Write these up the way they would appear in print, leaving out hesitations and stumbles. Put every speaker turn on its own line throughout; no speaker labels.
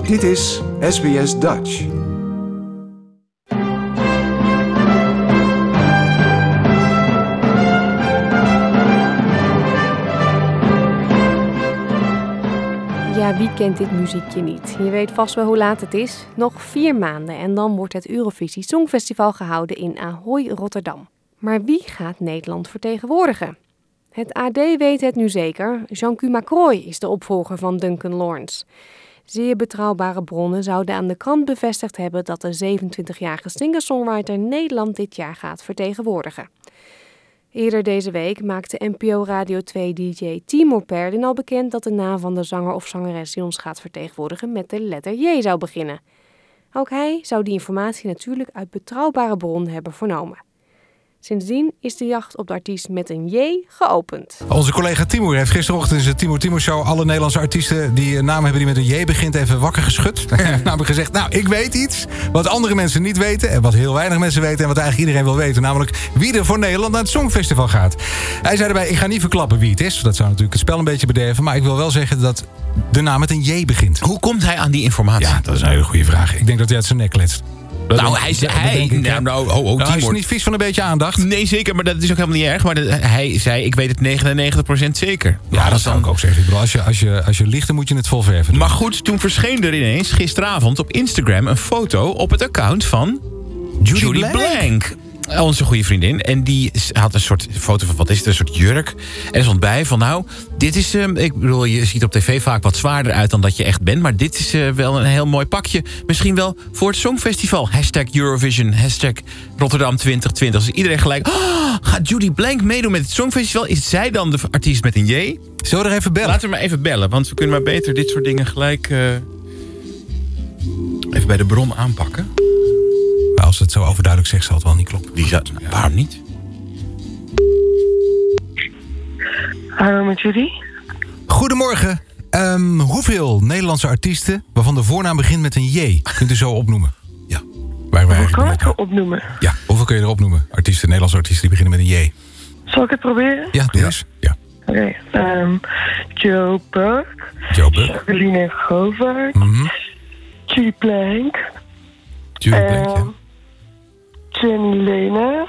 Dit is SBS Dutch.
Ja, wie kent dit muziekje niet? Je weet vast wel hoe laat het is. Nog 4 maanden en dan wordt het Eurovisie Songfestival gehouden in Ahoy, Rotterdam. Maar wie gaat Nederland vertegenwoordigen? Het AD weet het nu zeker. Jean-Q Macroy is de opvolger van Duncan Lawrence. Zeer betrouwbare bronnen zouden aan de krant bevestigd hebben dat de 27-jarige singer-songwriter Nederland dit jaar gaat vertegenwoordigen. Eerder deze week maakte NPO Radio 2-dj Timur Perdin al bekend dat de naam van de zanger of zangeres die ons gaat vertegenwoordigen met de letter J zou beginnen. Ook hij zou die informatie natuurlijk uit betrouwbare bron hebben vernomen. Sindsdien is de jacht op de artiest met een J geopend.
Onze collega Timur heeft gisterochtend in de Timur Show alle Nederlandse artiesten die een naam hebben die met een J begint even wakker geschud. Namelijk gezegd, nou, ik weet iets wat andere mensen niet weten en wat heel weinig mensen weten en wat eigenlijk iedereen wil weten. Namelijk wie er voor Nederland naar het Songfestival gaat. Hij zei erbij, ik ga niet verklappen wie het is. Dat zou natuurlijk het spel een beetje bederven. Maar ik wil wel zeggen dat de naam met een J begint.
Hoe komt hij aan die informatie?
Ja, dat is een hele goede vraag. Ik denk dat hij uit zijn nek kletst.
Hij
is niet vies van een beetje aandacht.
Nee, zeker, maar dat is ook helemaal niet erg. Maar hij zei, ik weet het 99% zeker.
Ja, dat zou ik ook zeggen. Ik bedoel, als je liegt, dan moet je het vol verven doen.
Maar goed, toen verscheen er ineens gisteravond op Instagram een foto op het account van Judy Blank. Onze goede vriendin. En die had een soort foto van, wat is het, een soort jurk. En er stond bij van, nou, dit is... ik bedoel, je ziet op tv vaak wat zwaarder uit dan dat je echt bent. Maar dit is wel een heel mooi pakje. Misschien wel voor het Songfestival. #Eurovision, #Rotterdam 2020. Dus iedereen gelijk, gaat Judy Blank meedoen met het Songfestival? Is zij dan de artiest met een J?
Zullen we er even bellen?
Laten we maar even bellen, want we kunnen maar beter dit soort dingen gelijk... even bij de bron aanpakken.
Maar als het zo overduidelijk zegt, zal het wel niet kloppen.
Waarom niet?
Hallo, met Judy.
Goedemorgen. Hoeveel Nederlandse artiesten waarvan de voornaam begint met een J kunt u zo opnoemen? Ja.
Hoe kan ik het opnoemen?
Ja, hoeveel kun je er opnoemen? Nederlandse artiesten die beginnen met een J.
Zal ik het proberen?
Ja, doe eens. Ja.
Oké. Joe Buck. Jacqueline Govaert. Judy Blank.
Judy Blank, ja.
Jenny Lena.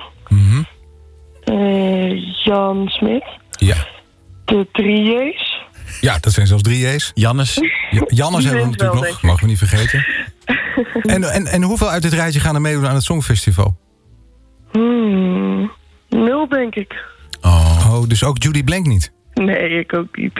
Jan Smit.
Ja.
De 3 J's.
Ja, dat zijn zelfs 3 J's.
Jannes.
Jannes hebben we natuurlijk nog, mogen we niet vergeten. En hoeveel uit dit rijtje gaan er meedoen aan het Songfestival?
0, denk ik.
Oh, dus ook Judy Blank niet?
Nee, ik ook niet.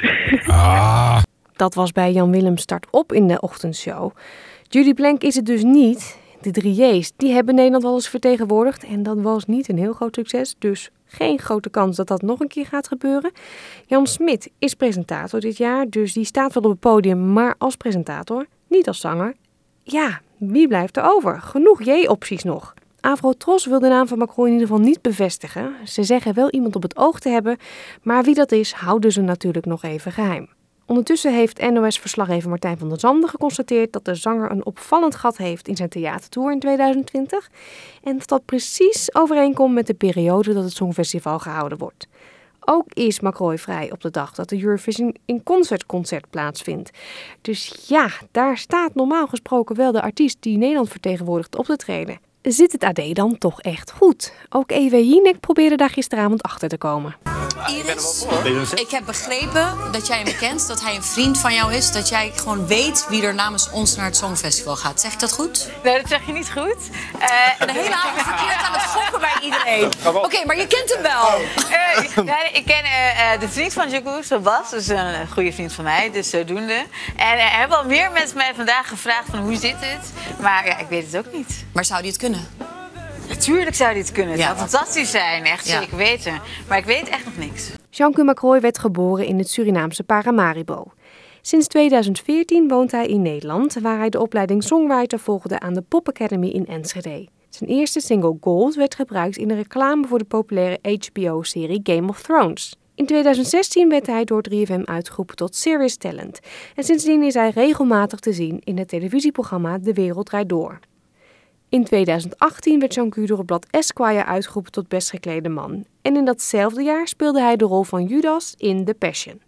Dat was bij Jan Willem Start op in de ochtendshow. Judy Blank is het dus niet. De 3 J's, die hebben Nederland wel eens vertegenwoordigd. En dat was niet een heel groot succes. Dus geen grote kans dat dat nog een keer gaat gebeuren. Jan Smit is presentator dit jaar. Dus die staat wel op het podium, maar als presentator. Niet als zanger. Ja, wie blijft er over? Genoeg J-opties nog. Avrotros wil de naam van Macron in ieder geval niet bevestigen. Ze zeggen wel iemand op het oog te hebben. Maar wie dat is, houden ze natuurlijk nog even geheim. Ondertussen heeft NOS-verslaggever Martijn van der Zanden geconstateerd dat de zanger een opvallend gat heeft in zijn theatertour in 2020. En dat precies overeenkomt met de periode dat het Songfestival gehouden wordt. Ook is Macroy vrij op de dag dat de Eurovision in concert plaatsvindt. Dus ja, daar staat normaal gesproken wel de artiest die Nederland vertegenwoordigt op te treden. Zit het AD dan toch echt goed? Ook EW Jinek probeerde daar gisteravond achter te komen.
Iris, ik heb begrepen dat jij hem kent, dat hij een vriend van jou is. Dat jij gewoon weet wie er namens ons naar het Songfestival gaat. Zeg ik dat goed?
Nee, dat zeg je niet goed.
De hele avond verkeerd aan het gokken bij iedereen. Oké, maar je kent hem wel.
Ik ken de vriend van Djokovic, Bas. Dus een goede vriend van mij, dus zodoende. En er hebben al meer mensen mij vandaag gevraagd van hoe zit het. Maar ja, ik weet het ook niet.
Maar zou die het kunnen?
Natuurlijk zou dit kunnen. Het zou fantastisch zijn, echt zeker weten. Maar ik weet echt nog niks.
Jean-Q Macroy werd geboren in het Surinaamse Paramaribo. Sinds 2014 woont hij in Nederland, waar hij de opleiding songwriter volgde aan de Pop Academy in Enschede. Zijn eerste single Gold werd gebruikt in de reclame voor de populaire HBO-serie Game of Thrones. In 2016 werd hij door 3FM uitgeroepen tot Serious Talent. En sindsdien is hij regelmatig te zien in het televisieprogramma De Wereld Draait Door. In 2018 werd Jean-Q door het blad Esquire uitgeroepen tot best geklede man. En in datzelfde jaar speelde hij de rol van Judas in The Passion.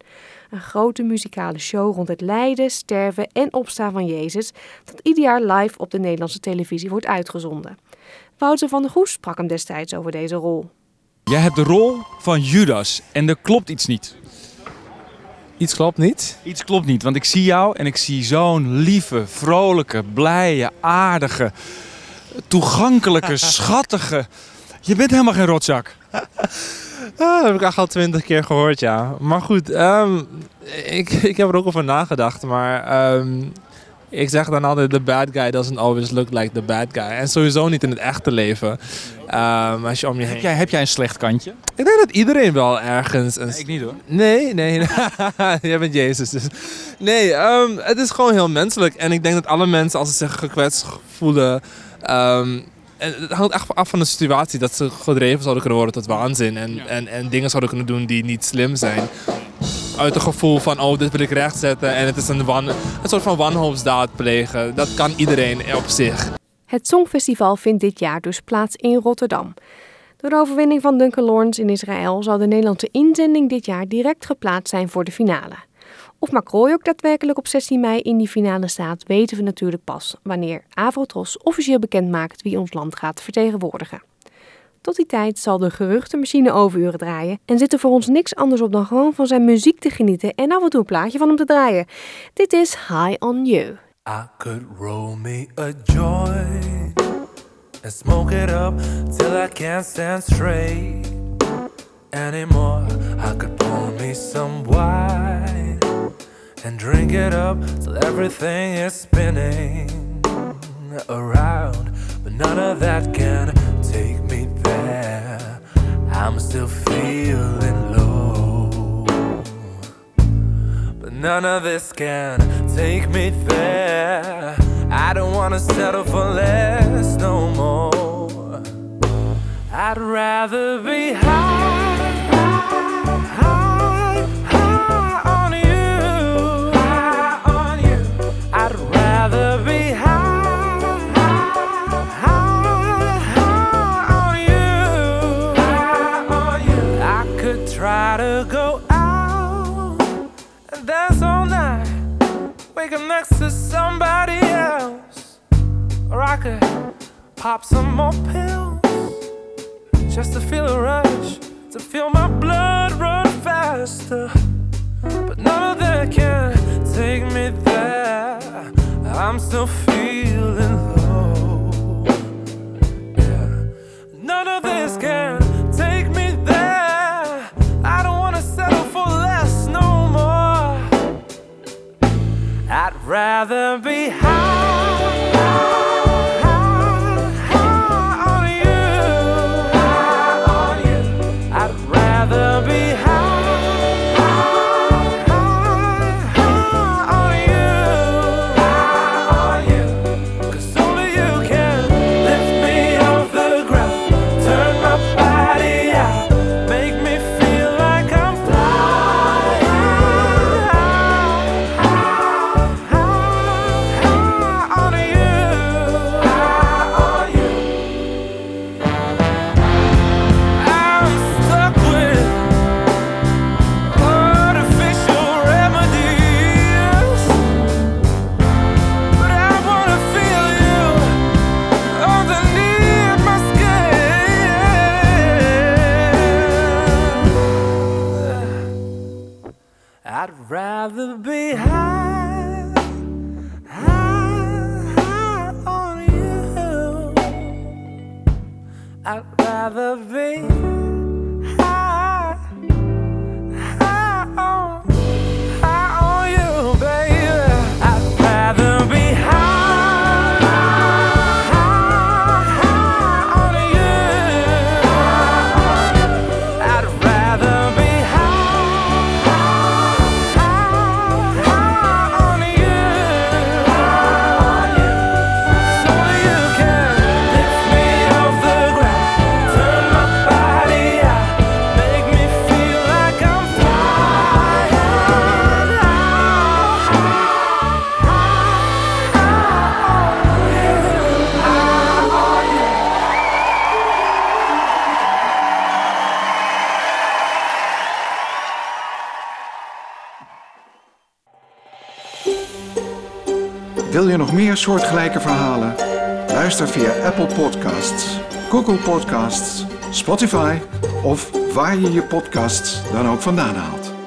Een grote muzikale show rond het lijden, sterven en opstaan van Jezus, dat ieder jaar live op de Nederlandse televisie wordt uitgezonden. Wouter van der Goes sprak hem destijds over deze rol.
Jij hebt de rol van Judas en er klopt iets niet.
Iets klopt niet.
Iets klopt niet, want ik zie jou en ik zie zo'n lieve, vrolijke, blije, aardige, toegankelijke, schattige... Je bent helemaal geen rotzak.
Dat heb ik echt al 20 keer gehoord, ja. Maar goed, ik heb er ook over nagedacht, maar ik zeg dan altijd, the bad guy doesn't always look like the bad guy. En sowieso niet in het echte leven. Als je om je heen...
Heb jij een slecht kantje?
Ik denk dat iedereen wel ergens...
Ik niet hoor.
Nee. Jij bent Jezus. Dus. Nee, het is gewoon heel menselijk. En ik denk dat alle mensen, als ze zich gekwetst voelen... En het hangt echt af van de situatie, dat ze gedreven zouden kunnen worden tot waanzin. En dingen zouden kunnen doen die niet slim zijn. Uit een gevoel van, oh, dit wil ik rechtzetten. En het is een soort van wanhoopsdaad plegen. Dat kan iedereen op zich.
Het Songfestival vindt dit jaar dus plaats in Rotterdam. Door de overwinning van Duncan Lawrence in Israël zal de Nederlandse inzending dit jaar direct geplaatst zijn voor de finale. Of Macroy ook daadwerkelijk op 16 mei in die finale staat, weten we natuurlijk pas wanneer Avrotros officieel bekend maakt wie ons land gaat vertegenwoordigen. Tot die tijd zal de geruchtenmachine overuren draaien en zit er voor ons niks anders op dan gewoon van zijn muziek te genieten en af en toe een plaatje van hem te draaien. Dit is High on You.
I could roll me a joint and smoke it up till I can't stand straight anymore. I could pour me some wine and drink it up till everything is spinning around. But none of that can take me there. I'm still feeling low. But none of this can take me there. I don't wanna settle for less no more. I'd rather be high on you. High on you. I'd rather be high on you. High on you. I could try to go out and dance all night. Wake up next to somebody else. Or I could pop some more pills just to feel a rush, to feel my blood run faster. But none of that can take me there. I'm still feeling low. Yeah. None of this can take me there. I don't wanna settle for less no more. I'd rather be high on you. High on you. I'd rather be high on you. 'Cause only you can lift me off the ground, turn my body out, make me feel like I'm flying high
je nog meer soortgelijke verhalen? Luister via Apple Podcasts, Google Podcasts, Spotify of waar je je podcasts dan ook vandaan haalt.